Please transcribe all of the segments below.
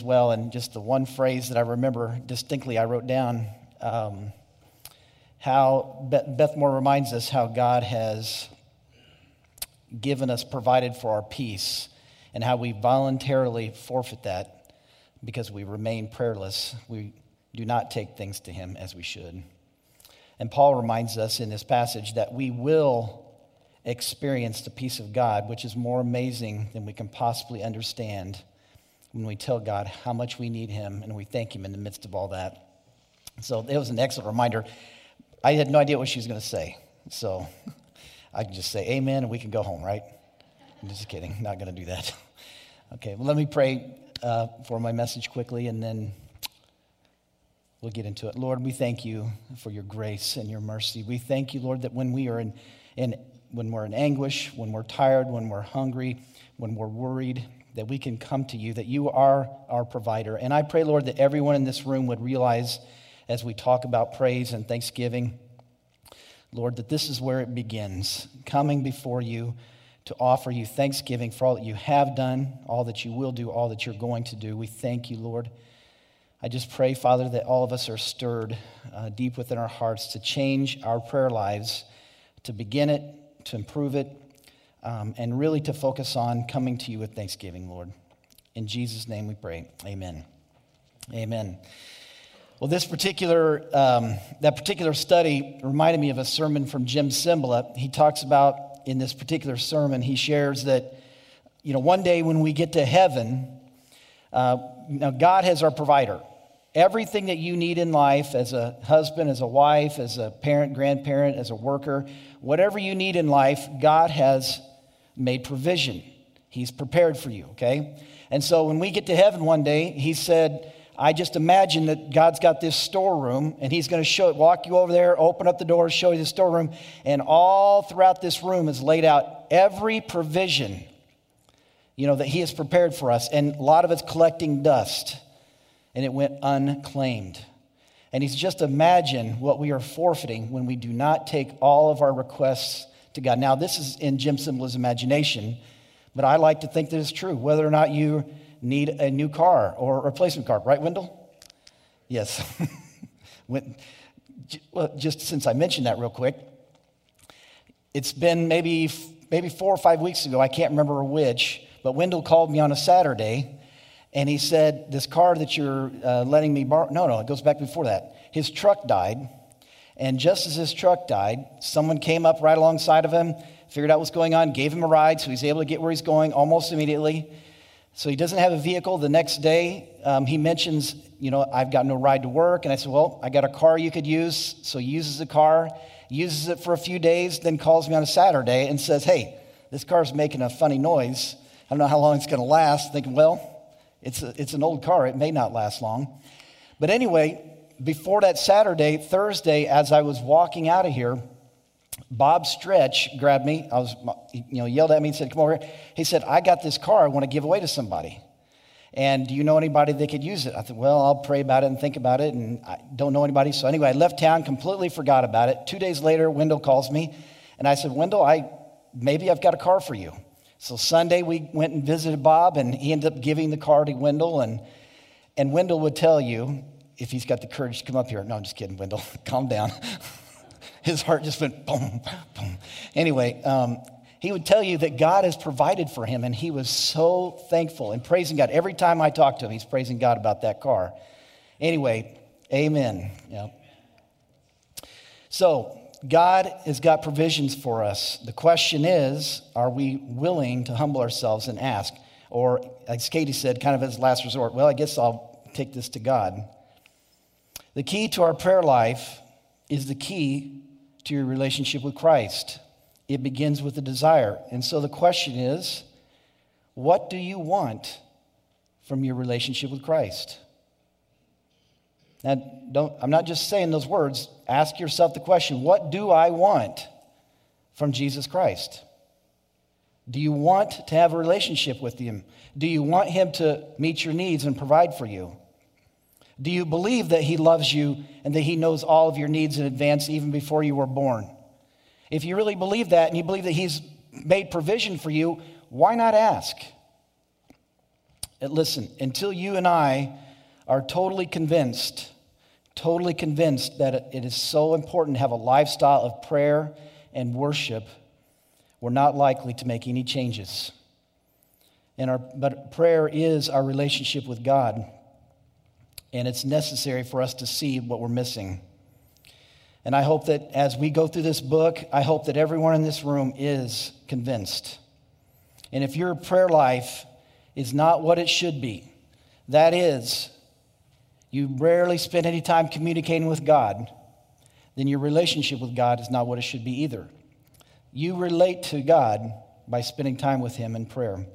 as well. And just the one phrase that I remember distinctly, I wrote down how Beth Moore reminds us how God has given us, provided for our peace, and how we voluntarily forfeit that because we remain prayerless. We do not take things to him as we should. And Paul reminds us in this passage that we will experience the peace of God, which is more amazing than we can possibly understand when we tell God how much we need him and we thank him in the midst of all that. So it was an excellent reminder. I had no idea what she was going to say. So I can just say amen and we can go home, right? I'm just kidding. Not going to do that. Okay, well, let me pray for my message quickly and then we'll get into it. Lord, we thank you for your grace and your mercy. We thank you, Lord, that when we are when we're in anguish, when we're tired, when we're hungry, when we're worried, that we can come to you, that you are our provider. And I pray, Lord, that everyone in this room would realize as we talk about praise and thanksgiving, Lord, that this is where it begins, coming before you to offer you thanksgiving for all that you have done, all that you will do, all that you're going to do. We thank you, Lord. I just pray, Father, that all of us are stirred deep within our hearts to change our prayer lives, to begin it, to improve it, and really to focus on coming to you with thanksgiving, Lord. In Jesus' name we pray. Amen. Amen. Well, that particular study reminded me of a sermon from Jim Cymbala. He talks about, in this particular sermon, he shares that, one day when we get to heaven, now God has our provider. Everything that you need in life as a husband, as a wife, as a parent, grandparent, as a worker, whatever you need in life, God has made provision. He's prepared for you, okay? And so when we get to heaven one day, he said, I just imagine that God's got this storeroom and he's going to walk you over there, open up the door, show you the storeroom, and all throughout this room is laid out every provision, that he has prepared for us. And a lot of it's collecting dust. And it went unclaimed. And he's just imagine what we are forfeiting when we do not take all of our requests to God. Now, this is in Jim Cymbala's imagination, but I like to think that it's true, whether or not you need a new car or a replacement car. Right, Wendell? Yes. Well, just since I mentioned that real quick, it's been maybe 4 or 5 weeks ago, I can't remember which, but Wendell called me on a Saturday. And he said, this car that you're letting me borrow, no, it goes back before that. His truck died. And just as his truck died, someone came up right alongside of him, figured out what's going on, gave him a ride, so he's able to get where he's going almost immediately. So he doesn't have a vehicle. The next day, he mentions, I've got no ride to work. And I said, well, I got a car you could use. So he uses the car, uses it for a few days, then calls me on a Saturday and says, hey, this car's making a funny noise. I don't know how long it's going to last. Thinking, well, it's an old car. It may not last long. But anyway, before that Saturday, Thursday, as I was walking out of here, Bob Stretch grabbed me. Yelled at me and said, come over here. He said, I got this car I want to give away to somebody. And do you know anybody that could use it? I thought, well, I'll pray about it and think about it. And I don't know anybody. So anyway, I left town, completely forgot about it. 2 days later, Wendell calls me. And I said, Wendell, maybe I've got a car for you. So Sunday we went and visited Bob, and he ended up giving the car to Wendell. And Wendell would tell you, if he's got the courage to come up here. No, I'm just kidding, Wendell. Calm down. His heart just went boom, boom. Anyway, he would tell you that God has provided for him, and he was so thankful and praising God. Every time I talk to him, he's praising God about that car. Anyway, amen. Yeah. So God has got provisions for us. The question is, are we willing to humble ourselves and ask? Or, as Katie said, kind of as last resort, well, I guess I'll take this to God. The key to our prayer life is the key to your relationship with Christ. It begins with a desire. And so the question is, what do you want from your relationship with Christ? Now, I'm not just saying those words. Ask yourself the question, what do I want from Jesus Christ? Do you want to have a relationship with him? Do you want him to meet your needs and provide for you? Do you believe that he loves you and that he knows all of your needs in advance even before you were born? If you really believe that and you believe that he's made provision for you, why not ask? listen, until you and I are totally convinced that it is so important to have a lifestyle of prayer and worship, we're not likely to make any changes. But prayer is our relationship with God, and it's necessary for us to see what we're missing. And I hope that as we go through this book, I hope that everyone in this room is convinced. And if your prayer life is not what it should be, that is, you rarely spend any time communicating with God, then your relationship with God is not what it should be either. You relate to God by spending time with Him in prayer.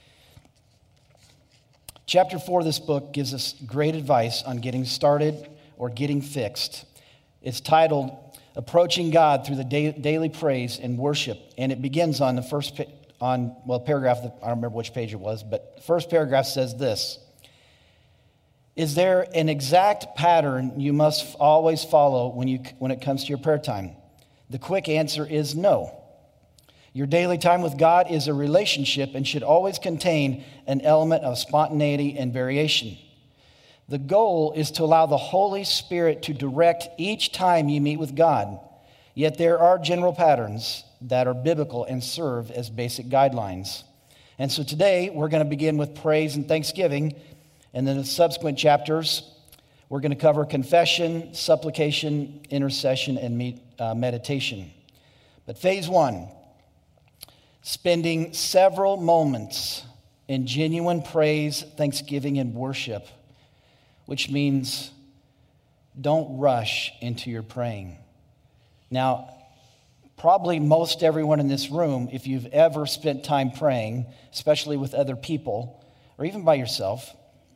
Chapter 4 of this book gives us great advice on getting started or getting fixed. It's titled, Approaching God Through the Daily Praise and Worship. And it begins on the first paragraph, I don't remember which page it was, but the first paragraph says this. Is there an exact pattern you must always follow when it comes to your prayer time? The quick answer is no. Your daily time with God is a relationship and should always contain an element of spontaneity and variation. The goal is to allow the Holy Spirit to direct each time you meet with God. Yet there are general patterns that are biblical and serve as basic guidelines. And so today we're going to begin with praise and thanksgiving. And then in the subsequent chapters, we're going to cover confession, supplication, intercession, and meditation. But phase 1, spending several moments in genuine praise, thanksgiving, and worship, which means don't rush into your praying. Now, probably most everyone in this room, if you've ever spent time praying, especially with other people, or even by yourself,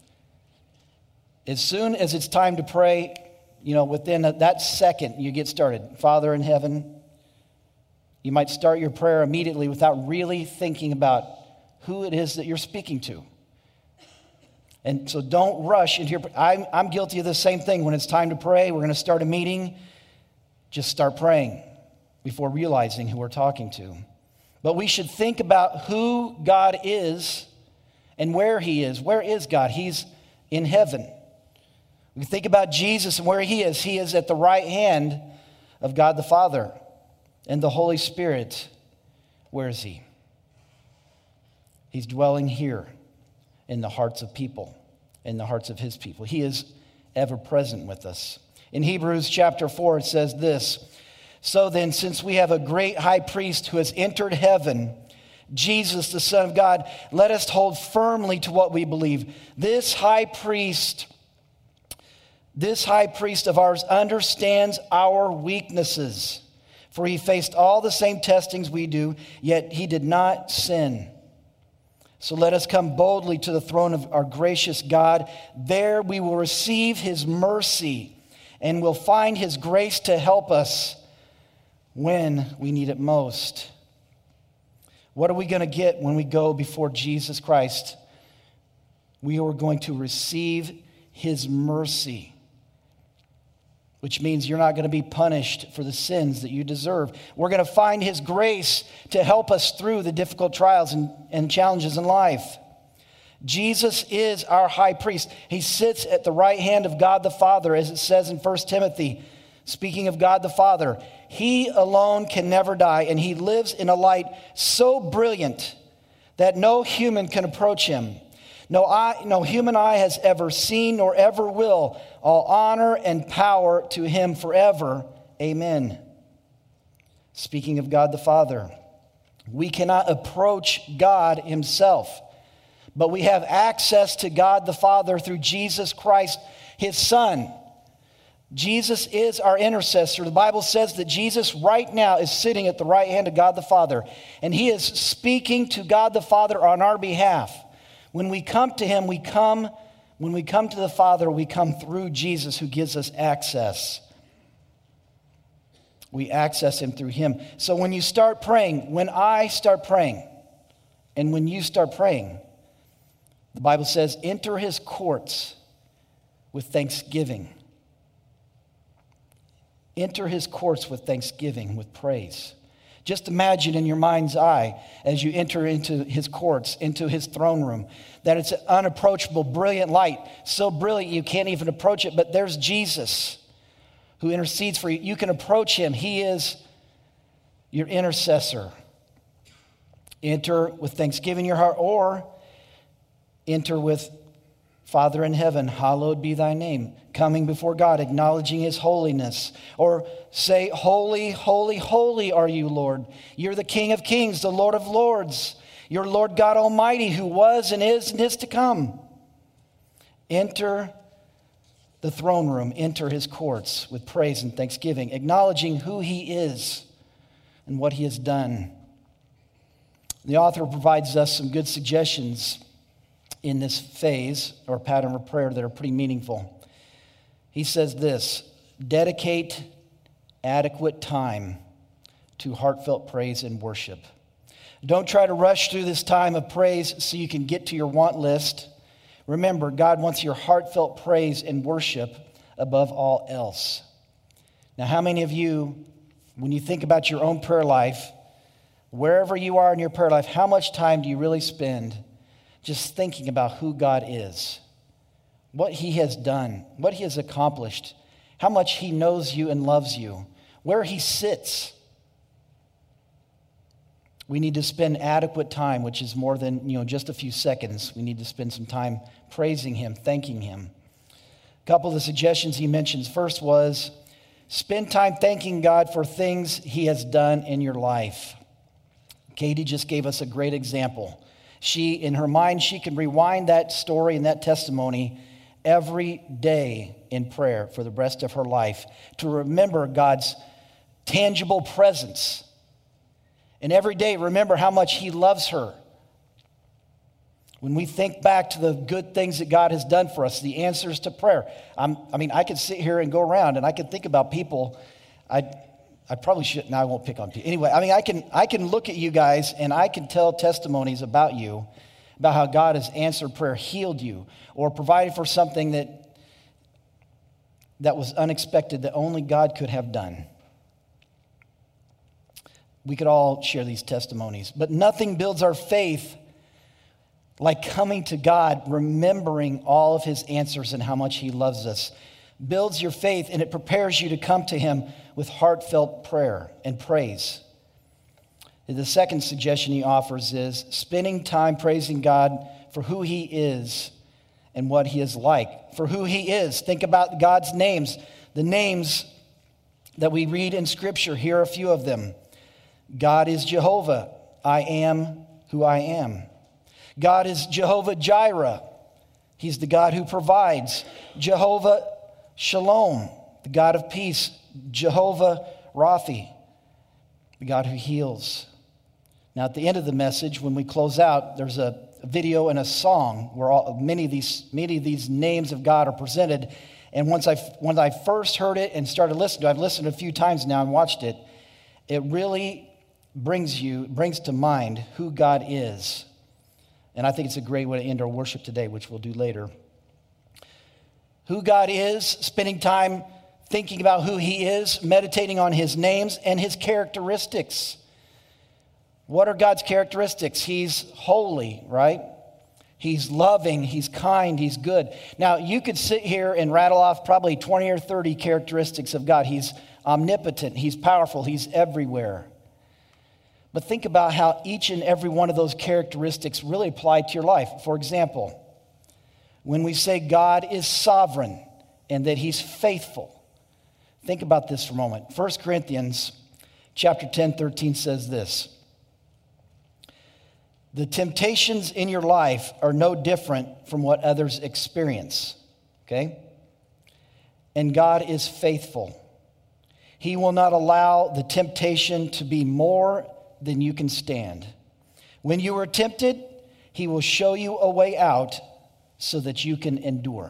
as soon as it's time to pray, within that second you get started. Father in heaven, you might start your prayer immediately without really thinking about who it is that you're speaking to. And so don't rush into your prayer. I'm guilty of the same thing. When it's time to pray, we're going to start a meeting, just start praying before realizing who we're talking to. But we should think about who God is and where He is. Where is God? He's in heaven. We think about Jesus and where He is. He is at the right hand of God the Father. And the Holy Spirit, where is He? He's dwelling here in the hearts of people, in the hearts of His people. He is ever present with us. In Hebrews chapter 4, it says this, So then, since we have a great high priest who has entered heaven, Jesus, the Son of God, let us hold firmly to what we believe. This high priest of ours understands our weaknesses, for He faced all the same testings we do, yet He did not sin. So let us come boldly to the throne of our gracious God. There we will receive His mercy and will find His grace to help us when we need it most. What are we going to get when we go before Jesus Christ? We are going to receive His mercy, which means you're not going to be punished for the sins that you deserve. We're going to find His grace to help us through the difficult trials and challenges in life. Jesus is our high priest. He sits at the right hand of God the Father, as it says in 1 Timothy. Speaking of God the Father, He alone can never die, and He lives in a light so brilliant that no human can approach Him. No human eye has ever seen nor ever will. All honor and power to Him forever. Amen. Speaking of God the Father, we cannot approach God Himself, but we have access to God the Father through Jesus Christ, His Son. Jesus is our intercessor. The Bible says that Jesus right now is sitting at the right hand of God the Father, and He is speaking to God the Father on our behalf. When we come to Him, when we come to the Father, we come through Jesus who gives us access. We access Him through Him. So when you start praying, when I start praying, and when you start praying, the Bible says, enter His courts with thanksgiving. Enter His courts with thanksgiving, with praise. Just imagine in your mind's eye as you enter into his courts, into his throne room, that it's an unapproachable, brilliant light. So brilliant you can't even approach it, but there's Jesus who intercedes for you. You can approach him. He is your intercessor. Enter with thanksgiving in your heart, or enter with Father in heaven, hallowed be thy name. Coming before God, acknowledging his holiness. Or say, holy, holy, holy are you, Lord. You're the King of kings, the Lord of lords. You're Lord God Almighty, who was and is to come. Enter the throne room, enter his courts with praise and thanksgiving, acknowledging who he is and what he has done. The author provides us some good suggestions in this phase or pattern of prayer that are pretty meaningful. He says this: dedicate adequate time to heartfelt praise and worship. Don't try to rush through this time of praise so you can get to your want list. Remember, God wants your heartfelt praise and worship above all else. Now, how many of you, when you think about your own prayer life, wherever you are in your prayer life, how much time do you really spend just thinking about who God is, what he has done, what he has accomplished, how much he knows you and loves you, where he sits? We need to spend adequate time, which is more than just a few seconds. We need to spend some time praising him, thanking him. A couple of the suggestions he mentions. First was, spend time thanking God for things he has done in your life. Katie just gave us a great example. She, in her mind, she can rewind that story and that testimony every day in prayer for the rest of her life to remember God's tangible presence. And every day, remember how much he loves her. When we think back to the good things that God has done for us, the answers to prayer. I could sit here and go around and I could think about people. I probably shouldn't. No, I won't pick on people. Anyway, I can look at you guys and I can tell testimonies about you, about how God has answered prayer, healed you, or provided for something that was unexpected that only God could have done. We could all share these testimonies, but nothing builds our faith like coming to God, remembering all of his answers and how much he loves us. Builds your faith, and it prepares you to come to him with heartfelt prayer and praise. The second suggestion he offers is spending time praising God for who he is and what he is like. For who he is. Think about God's names. The names that we read in Scripture, here are a few of them. God is Jehovah. I am who I am. God is Jehovah Jireh. He's the God who provides. Jehovah Shalom, the God of peace. Jehovah Raphi, the God who heals. Now, at the end of the message, when we close out, there's a video and a song where many of these names of God are presented. And when I first heard it and started listening to it, I've listened a few times now and watched it, it really brings to mind who God is. And I think it's a great way to end our worship today, which we'll do later. Who God is, spending time thinking about who he is, meditating on his names and his characteristics. What are God's characteristics? He's holy, right? He's loving, he's kind, he's good. Now, you could sit here and rattle off probably 20 or 30 characteristics of God. He's omnipotent, he's powerful, he's everywhere. But think about how each and every one of those characteristics really apply to your life. For example, when we say God is sovereign and that he's faithful, think about this for a moment. 1 Corinthians chapter 10:13 says this: the temptations in your life are no different from what others experience, okay? And God is faithful. He will not allow the temptation to be more than you can stand. When you are tempted, he will show you a way out so that you can endure.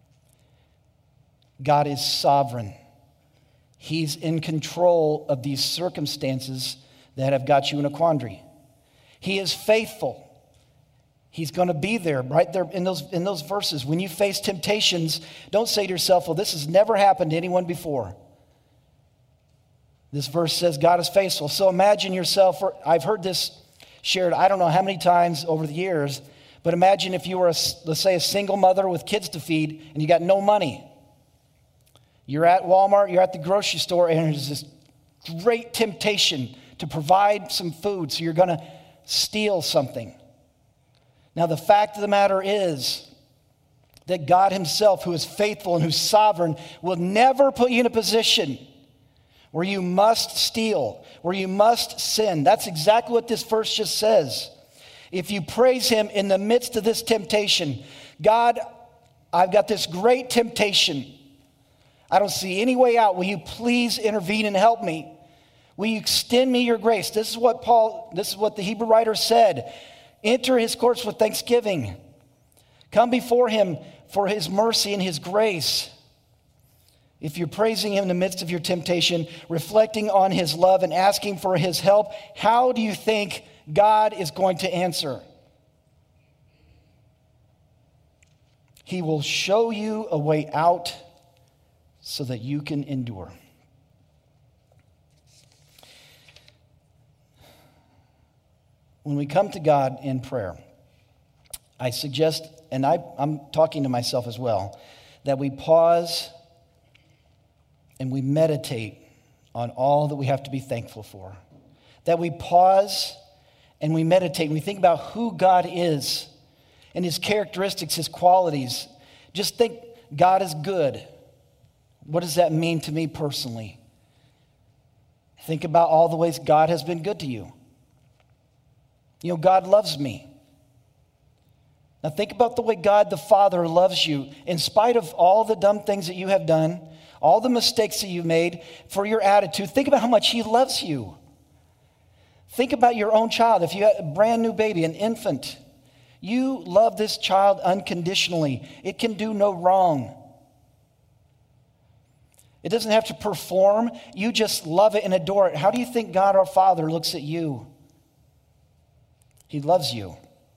God is sovereign. He's in control of these circumstances that have got you in a quandary. He is faithful. He's going to be there right there in those verses. When you face temptations, don't say to yourself, well, this has never happened to anyone before. This verse says God is faithful. So imagine yourself, I've heard this shared I don't know how many times over the years, but imagine if you were, let's say, a single mother with kids to feed and you got no money. You're at Walmart, you're at the grocery store, and there's this great temptation to provide some food, so you're going to steal something. Now, the fact of the matter is that God himself, who is faithful and who's sovereign, will never put you in a position where you must steal, where you must sin. That's exactly what this verse just says. If you praise him in the midst of this temptation, God, I've got this great temptation. I don't see any way out. Will you please intervene and help me? Will you extend me your grace? This is what the Hebrew writer said. Enter his courts with thanksgiving. Come before him for his mercy and his grace. If you're praising him in the midst of your temptation, reflecting on his love and asking for his help, how do you think God is going to answer? He will show you a way out so that you can endure. When we come to God in prayer, I suggest, and I'm talking to myself as well, that we pause and we meditate on all that we have to be thankful for. That we pause and we meditate and we think about who God is and his characteristics, his qualities. Just think, God is good. What does that mean to me personally? Think about all the ways God has been good to you. You know, God loves me. Now think about the way God the Father loves you in spite of all the dumb things that you have done, all the mistakes that you've made, for your attitude. Think about how much he loves you. Think about your own child. If you have a brand new baby, an infant, you love this child unconditionally. It can do no wrong. It doesn't have to perform. You just love it and adore it. How do you think God our Father looks at you? He loves you.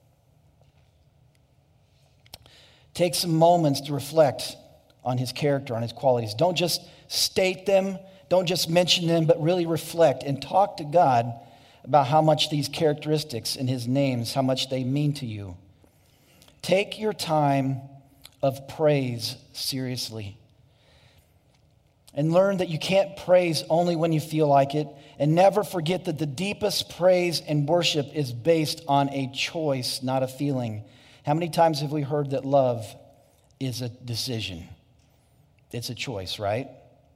Take some moments to reflect on his character, on his qualities. Don't just state them, don't just mention them, but really reflect and talk to God about how much these characteristics and his names, how much they mean to you. Take your time of praise seriously. And learn that you can't praise only when you feel like it. And never forget that the deepest praise and worship is based on a choice, not a feeling. How many times have we heard that love is a decision? It's a choice, right?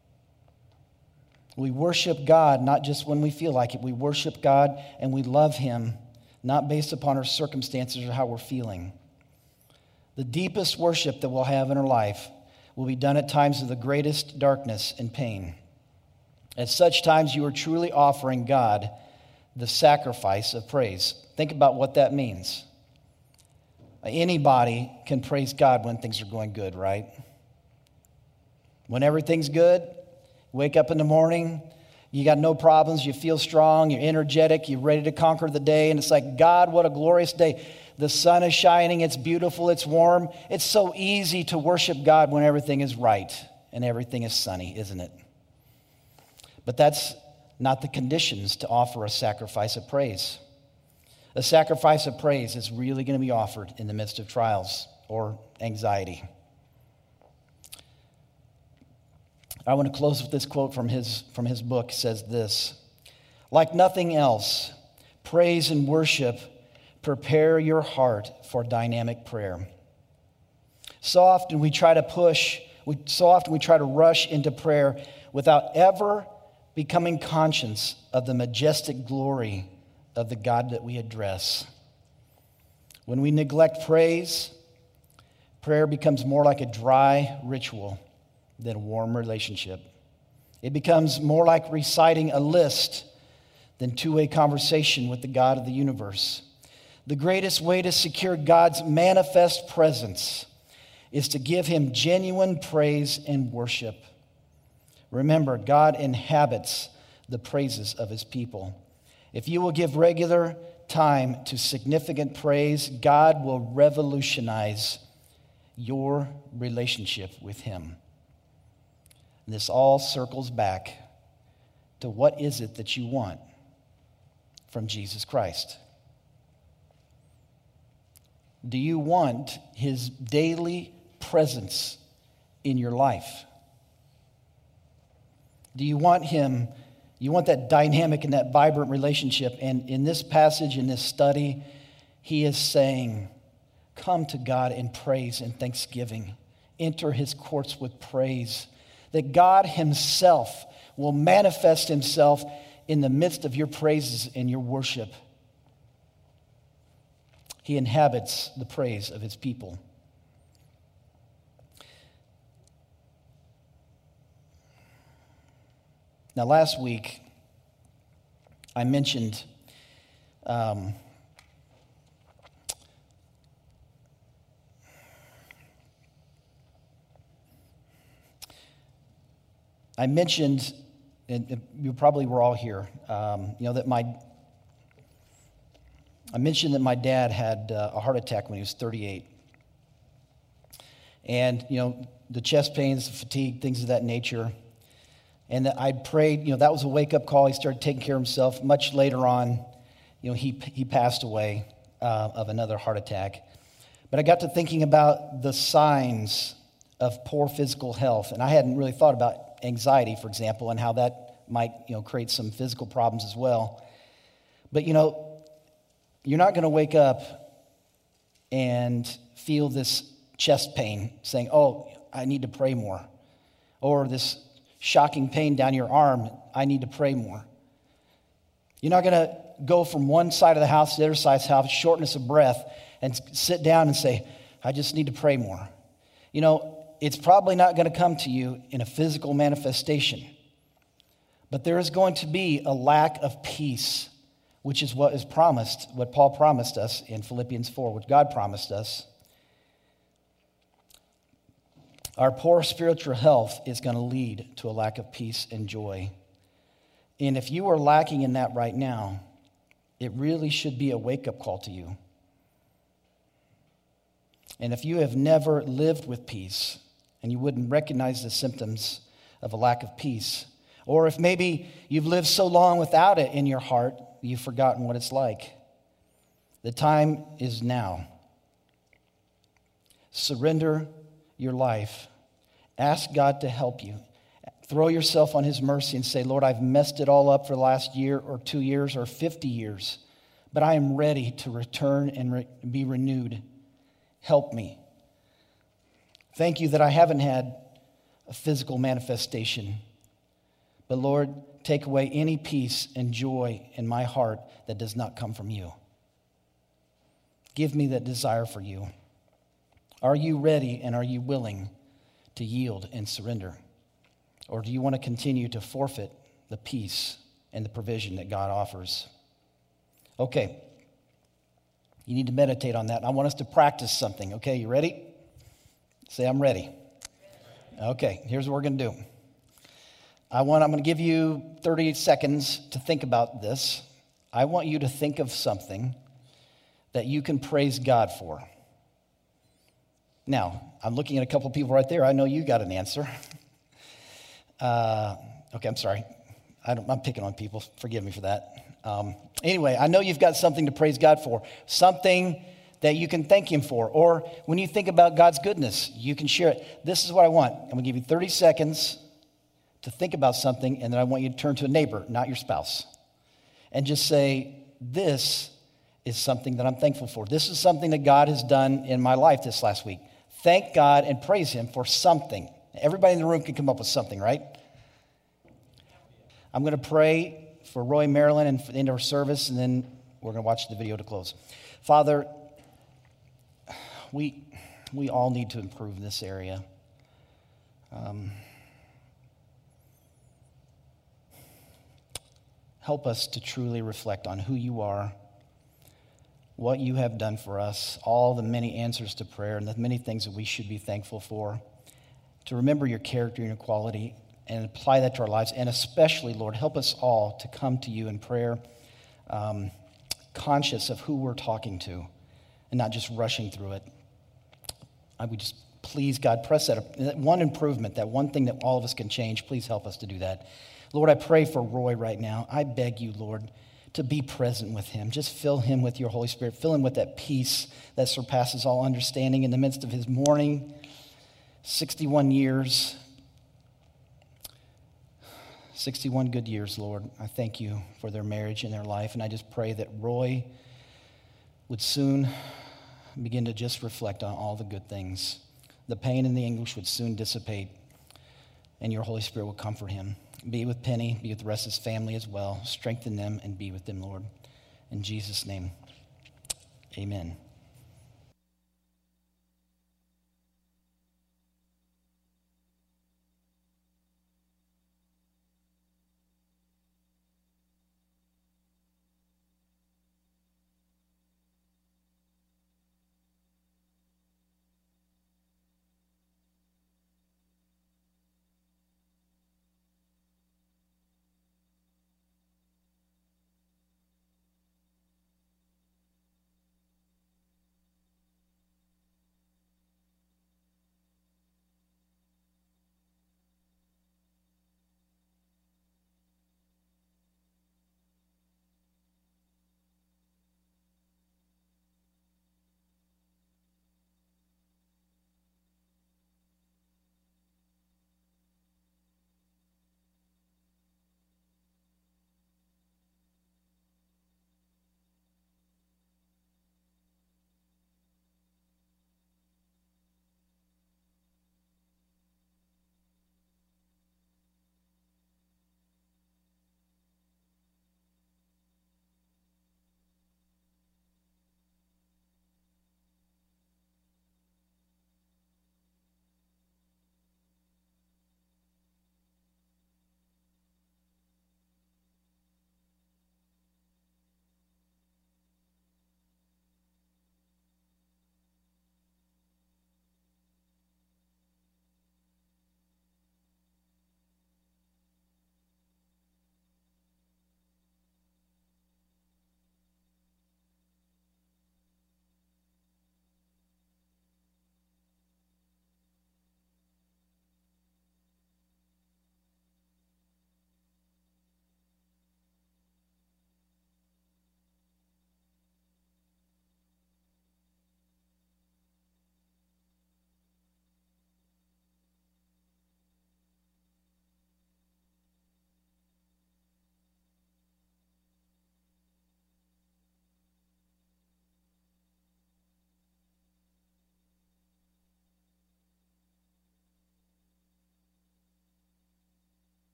We worship God not just when we feel like it. We worship God and we love him, not based upon our circumstances or how we're feeling. The deepest worship that we'll have in our life will be done at times of the greatest darkness and pain. At such times, you are truly offering God the sacrifice of praise. Think about what that means. Anybody can praise God when things are going good, right? When everything's good, wake up in the morning, you got no problems, you feel strong, you're energetic, you're ready to conquer the day, and it's like, God, what a glorious day. The sun is shining, it's beautiful, it's warm. It's so easy to worship God when everything is right and everything is sunny, isn't it? But that's not the conditions to offer a sacrifice of praise. A sacrifice of praise is really going to be offered in the midst of trials or anxiety. I want to close with this quote from his book. It says this: like nothing else, praise and worship prepare your heart for dynamic prayer. So often we try to rush into prayer without ever becoming conscious of the majestic glory of the God that we address. When we neglect praise, prayer becomes more like a dry ritual than a warm relationship. It becomes more like reciting a list than two-way conversation with the God of the universe. The greatest way to secure God's manifest presence is to give him genuine praise and worship. Remember, God inhabits the praises of his people. If you will give regular time to significant praise, God will revolutionize your relationship with him. And this all circles back to what is it that you want from Jesus Christ? Do you want his daily presence in your life? Do you want him? You want that dynamic and that vibrant relationship. And in this passage, in this study, he is saying, come to God in praise and thanksgiving. Enter his courts with praise. That God himself will manifest himself in the midst of your praises and your worship. He inhabits the praise of his people. Now, last week, I mentioned that and you probably were all here, that I mentioned that my dad had a heart attack when he was 38. And, the chest pains, the fatigue, things of that nature. And that I prayed, that was a wake-up call. He started taking care of himself. Much later on, he passed away of another heart attack. But I got to thinking about the signs of poor physical health. And I hadn't really thought about anxiety, for example, and how that might, create some physical problems as well. But, you're not going to wake up and feel this chest pain saying, oh, I need to pray more. Or this shocking pain down your arm, I need to pray more. You're not going to go from one side of the house to the other side of the house, shortness of breath, and sit down and say, I just need to pray more. It's probably not going to come to you in a physical manifestation. But there is going to be a lack of peace, which is what is promised, what Paul promised us in Philippians 4, what God promised us. Our poor spiritual health is going to lead to a lack of peace and joy. And if you are lacking in that right now, it really should be a wake-up call to you. And if you have never lived with peace, and you wouldn't recognize the symptoms of a lack of peace, or if maybe you've lived so long without it in your heart, you've forgotten what it's like. The time is now. Surrender your life. Ask God to help you. Throw yourself on his mercy and say, Lord, I've messed it all up for the last year or 2 years or 50 years, but I am ready to return and be renewed. Help me. Thank you that I haven't had a physical manifestation, but Lord, take away any peace and joy in my heart that does not come from you. Give me that desire for you. Are you ready and are you willing to yield and surrender? Or do you want to continue to forfeit the peace and the provision that God offers? Okay. You need to meditate on that. I want us to practice something. Okay, you ready? Say, I'm ready. Okay, here's what we're going to do. I'm going to give you 30 seconds to think about this. I want you to think of something that you can praise God for. Now, I'm looking at a couple people right there. I know you got an answer. Okay, I'm sorry. I'm picking on people. Forgive me for that. Anyway, I know you've got something to praise God for, something that you can thank him for. Or when you think about God's goodness, you can share it. This is what I want. I'm going to give you 30 seconds to think about something, and then I want you to turn to a neighbor, not your spouse, and just say, this is something that I'm thankful for. This is something that God has done in my life this last week. Thank God and praise him for something. Everybody in the room can come up with something, right? I'm going to pray for Roy, Marilyn, and into our service, and then we're going to watch the video to close. Father, we all need to improve in this area. Help us to truly reflect on who you are, what you have done for us, all the many answers to prayer, and the many things that we should be thankful for, to remember your character and your quality and apply that to our lives. And especially, Lord, help us all to come to you in prayer, conscious of who we're talking to and not just rushing through it. I would just, please, God, press that one improvement, that one thing that all of us can change. Please help us to do that. Lord, I pray for Roy right now. I beg you, Lord, to be present with him. Just fill him with your Holy Spirit. Fill him with that peace that surpasses all understanding in the midst of his mourning. 61 years. 61 good years, Lord. I thank you for their marriage and their life. And I just pray that Roy would soon begin to just reflect on all the good things. The pain and the anguish would soon dissipate, and your Holy Spirit will comfort him. Be with Penny, be with the rest of his family as well. Strengthen them and be with them, Lord. In Jesus' name, amen.